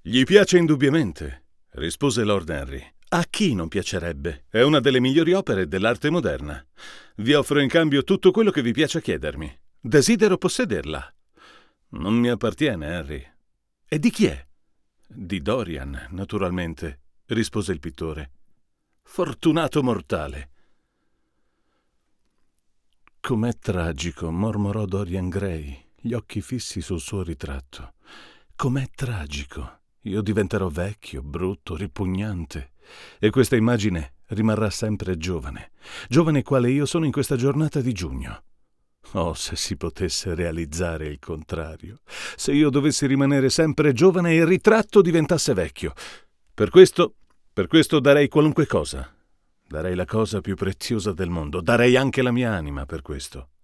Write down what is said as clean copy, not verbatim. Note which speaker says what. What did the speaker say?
Speaker 1: Gli piace indubbiamente, rispose Lord Henry. A chi non piacerebbe? È una delle migliori opere dell'arte moderna. Vi offro in cambio tutto quello che vi piace chiedermi. Desidero possederla. Non mi appartiene, Henry. E di chi è? Di Dorian, naturalmente, rispose il pittore. Fortunato mortale. Com'è tragico, mormorò Dorian Gray, gli occhi fissi sul suo ritratto. Com'è tragico. Io diventerò vecchio, brutto, ripugnante, e questa immagine rimarrà sempre giovane, giovane quale io sono in questa giornata di giugno. Oh, se si potesse realizzare il contrario, se io dovessi rimanere sempre giovane e il ritratto diventasse vecchio. Per questo darei qualunque cosa. Darei la cosa più preziosa del mondo, darei anche la mia anima per questo.